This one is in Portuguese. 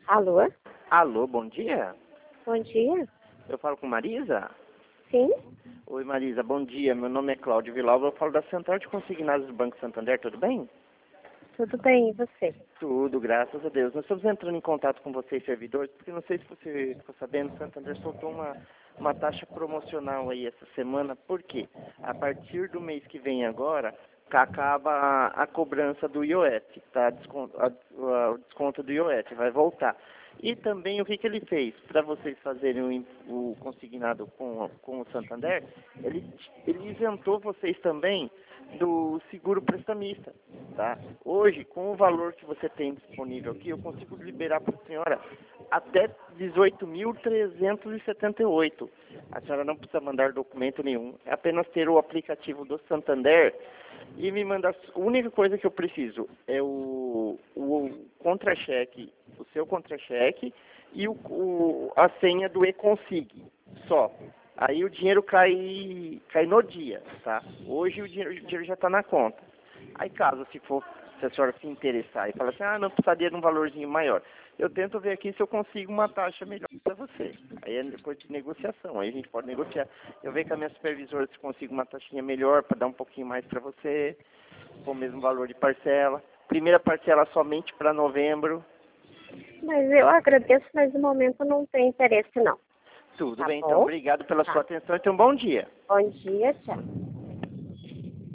Alô? Alô, bom dia. Bom dia. Eu falo com Marisa? Sim? Oi, Marisa, bom dia. Meu nome é Cláudio Villalba, eu falo da Central de Consignados do Banco Santander, tudo bem? Tudo bem, e você? Tudo, graças a Deus. Nós estamos entrando em contato com vocês, servidores, porque não sei se você ficou sabendo, o Santander soltou uma taxa promocional aí essa semana. Por quê? A partir do mês que vem agora, acaba a cobrança do IOF, tá? O desconto do IOF vai voltar. E também o que, que ele fez? Para vocês fazerem o consignado com o Santander, ele isentou vocês também do seguro prestamista, tá? Hoje, com o valor que você tem disponível aqui, eu consigo liberar para a senhora até 18.378. A senhora não precisa mandar documento nenhum, é apenas ter o aplicativo do Santander e me mandar. A única coisa que eu preciso é o contra-cheque, o seu contra-cheque e a senha do e-consig, só. Aí o dinheiro cai no dia, tá? Hoje o dinheiro já está na conta. Aí caso se a senhora se interessar e falar assim, não precisaria de um valorzinho maior, eu tento ver aqui se eu consigo uma taxa melhor para você. Aí é depois de negociação, aí a gente pode negociar. Eu vejo com a minha supervisora se consigo uma taxinha melhor para dar um pouquinho mais para você, com o mesmo valor de parcela. Primeira parcela somente para novembro. Mas eu agradeço, mas no momento não tem interesse não. Tudo Tá bem, então. bom? Obrigado pela sua Tá. atenção e tenha um bom dia. Bom dia, tchau.